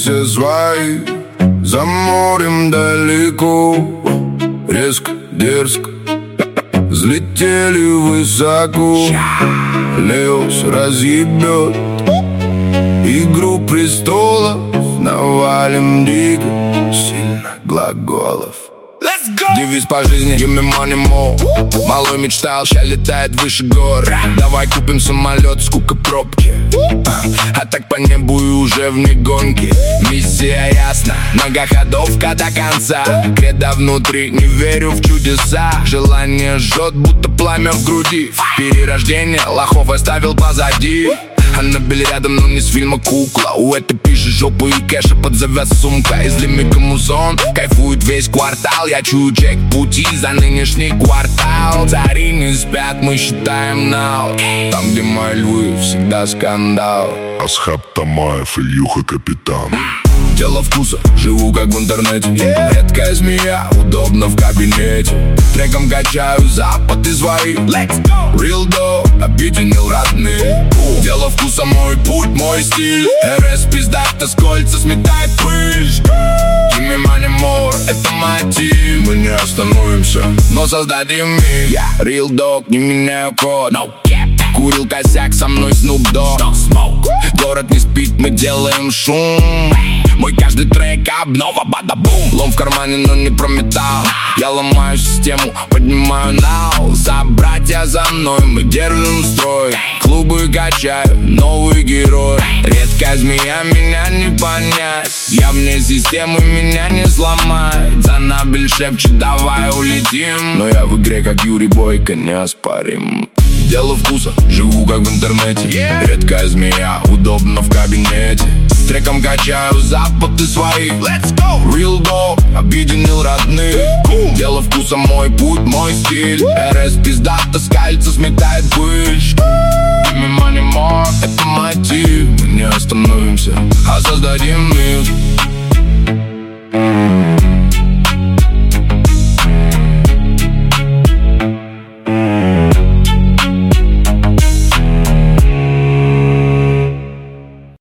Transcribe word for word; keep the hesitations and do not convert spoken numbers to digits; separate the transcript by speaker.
Speaker 1: все свои. За морем далеко, резко, дерзко взлетели высоко. Леос разъебет Игру престолов, навалим дико, сильно глаголов. Девиз по жизни give me money more. Малой мечтал, ща летает выше гор. Давай купим самолет, скука пробки. А так по небу и уже вне гонки. Миссия ясна, многоходовка до конца. Кредо внутри, не верю в чудеса. Желание жжет, будто пламя в груди. Перерождение лохов оставил позади. Аннабель рядом, но не с фильма кукла. У этой пишет жопу и кэша под завяз сумка. Из лимика музон, кайфует весь квартал. Я чую чек пути за нынешний квартал. Цари не спят, мы считаем нау. Там, где мои львы, всегда скандал.
Speaker 2: Асхаб Тамаев, Ильюха Капитан.
Speaker 1: Дело вкуса, живу как в интернете. Редкая змея, удобно в кабинете. Треком качаю запад и свои. Real dog, объединил родные. Дело вкуса, мой путь, мой стиль. РС пиздата с кольца сметает пыль. Give me money more, это мотив. Мы не остановимся, но создадим мир. Real dog, не меняю код. Курил косяк, со мной Snoop Dogg. Город не спит, мы делаем шум. Мой каждый трек обнова, бада-бум. Лом в кармане, но не про металл. Я ломаю систему, поднимаю нау. Собратья за мной, мы держим строй. Клубы качаю, новый герой. Редкая змея, меня не понять. Я вне системы, меня не сломать. Занабель шепчет, давай улетим. Но я в игре, как Юрий Бойко, неоспорим. Дело вкуса, живу как в интернете. Редкая змея, удобно в кабинете. Треком качаю запад и свои. Real dog, объединил родных. Дело вкуса, мой путь, мой стиль. РС пиздата с кольца сметает пыль. Give me money more, это мотив. Мы не остановимся, а создадим мир.